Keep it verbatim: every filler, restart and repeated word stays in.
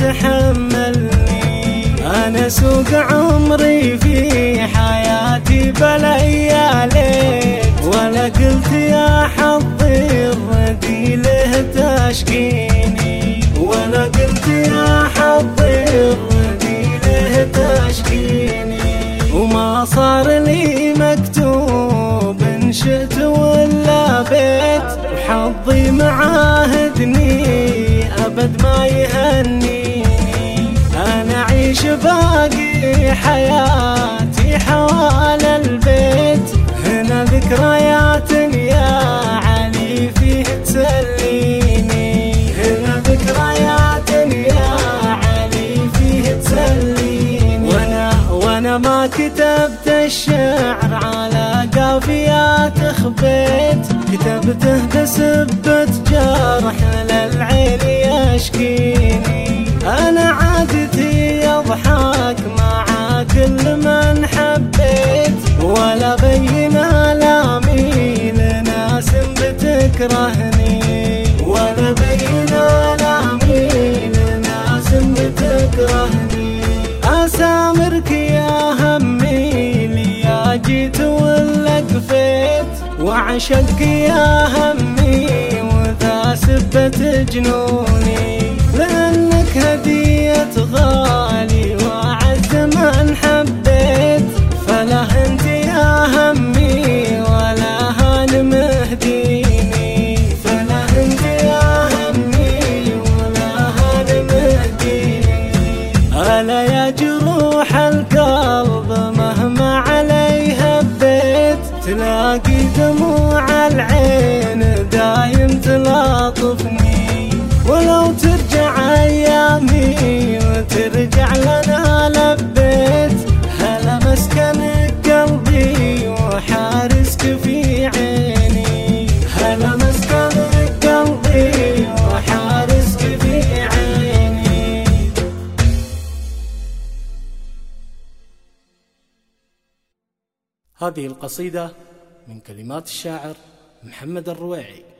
تحملني. أنا سوق عمري في حياتي بلا يا ليت، ولا قلت يا حظي الردي له تشكيني، ولا قلت يا حظي الردي له تشكيني. وما صار لي مكتوب إن شئت ولا بيت، وحظي معاهدني أبد ما يهنيني. أنا أعيش باقي حياتي حوالي البيت، هنا ذكريات يا علي فيه تسليني، هنا ذكريات يا علي فيه تسليني. وانا وانا ما كتبت الشعر على قافيات خبيت، كتبته بسبة جرح للعين يشكيني. انا عادتي اضحك مع كل من حبيت، ولا بين آلامي لناس بتكرهني، ولا بين آلامي لناس بتكرهني. أسامرك يا همي لي يا جيت ولا قفيت، وعشقك يا همي وذا سبة جنوني. لأنك هدية غالي وأعز من حبيت، فلا انت يا همي ولا هان مهديني، فلا انت يا همي ولا هان مهديني. ألا يا جروح القلب مهما عليها بيت، تلاقي دموع العين دايم تلاطفني. ولو ترجع أيامي وترجع لنا لبيت، هلا مسكنك قلبي وحارسك في عيني، هلا مسكنك قلبي وحارسك في عيني. هذه القصيدة من كلمات الشاعر محمد الرويعي.